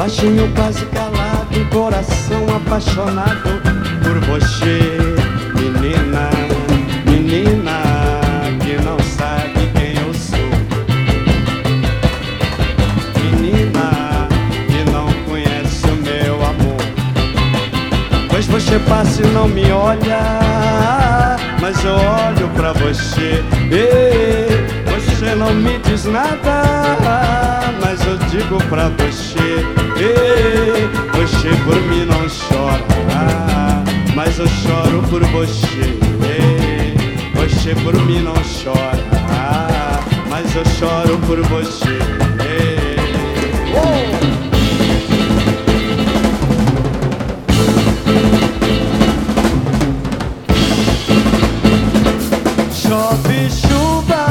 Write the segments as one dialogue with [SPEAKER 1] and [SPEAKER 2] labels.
[SPEAKER 1] baixinho, quase calado, coração apaixonado por você, menina, menina que não sabe quem eu sou, menina que não conhece o meu amor. Pois você passa e não me olha, mas eu olho pra você. Você não me diz nada, mas eu digo pra você. Você por mim não chora, mas eu choro por você. Você por mim não chora, mas eu choro por você. Chove chuva,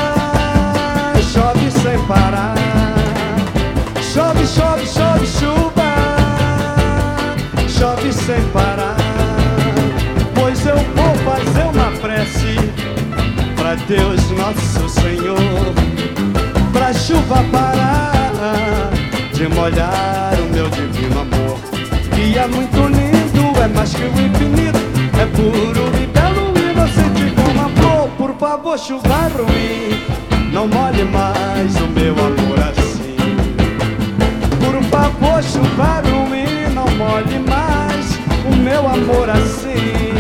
[SPEAKER 1] chove sem parar. Chove, chove, chove chuva, chove sem parar. Pois eu vou fazer uma prece pra Deus nosso Senhor, pra chuva parar de molhar o meu divino amor, que é muito lindo, é mais que o infinito, é puro e belo e inocente como a flor. Por favor, chuva ruim, não molhe mais o meu amor assim. Por favor, chuva ruim, não molhe mais o meu amor assim.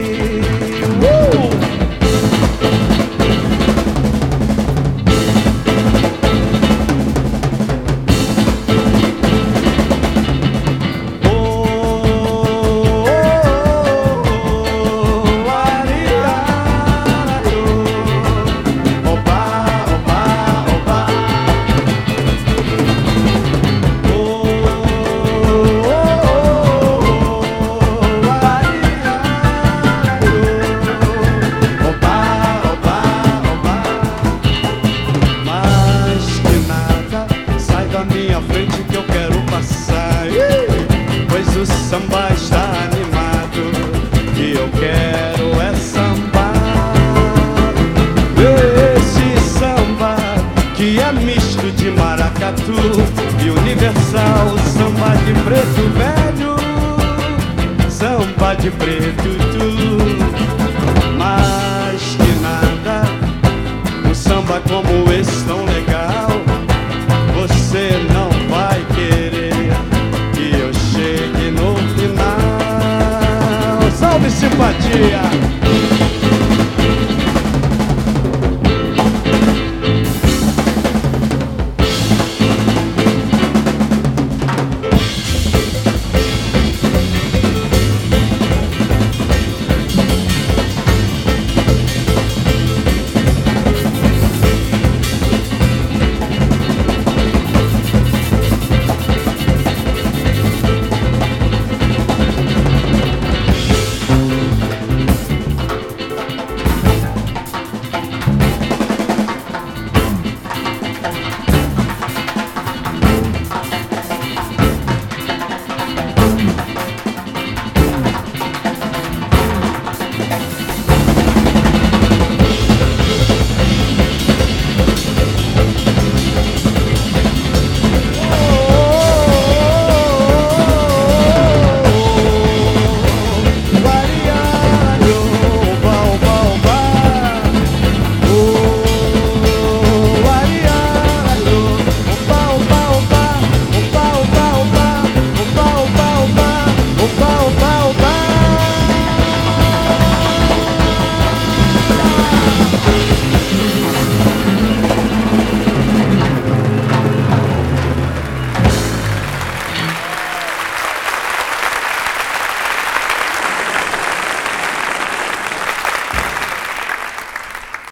[SPEAKER 1] Que eu quero passar, pois o samba está animado, que eu quero é sambar. Esse samba que é misto de maracatu e universal, samba de preto velho, samba de preto tu. Mais que nada, um samba como esse tão legal, você não vai querer que eu chegue no final. Salve, simpatia!